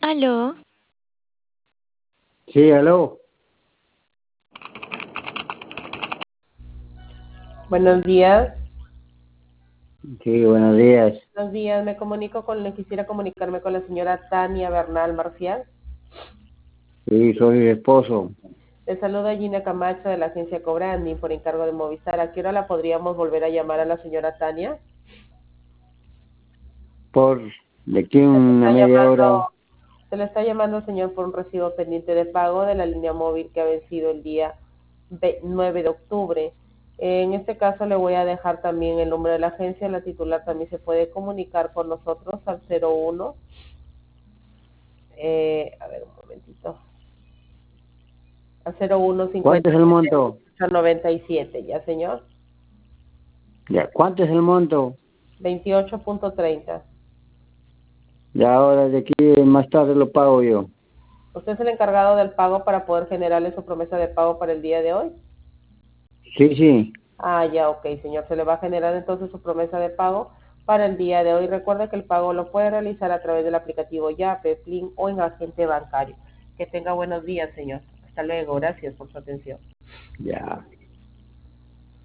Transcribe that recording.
Aló, Sí, aló. Buenos días. Sí, buenos días. Buenos días. Quisiera comunicarme con la señora Tania Bernal Marcial. Sí, soy el esposo. Le saluda Gina Camacho de la agencia Cobranding por encargo de Movistar. ¿A qué hora la podríamos volver a llamar a la señora Tania? Por de aquí Se le una está media hora. llamando, se le está llamando, señor, por un recibo pendiente de pago de la línea móvil que ha vencido el día 9 de octubre. En este caso le voy a dejar también el número de la agencia. La titular también se puede comunicar con nosotros al 01. A ver, un momentito. A ¿Cuánto es el monto? 0157 ya señor, Ya, ¿cuánto es el monto? 28.30. Ya ahora de aquí más tarde lo pago yo. ¿Usted es el encargado del pago para poder generarle su promesa de pago para el día de hoy? Sí, sí. Ah, ya, ok, señor, se le va a generar entonces su promesa de pago para el día de hoy. Recuerde que el pago lo puede realizar a través del aplicativo Yape, Plin o en agente bancario. Que tenga buenos días, señor. Hasta luego, gracias por su atención. Ya.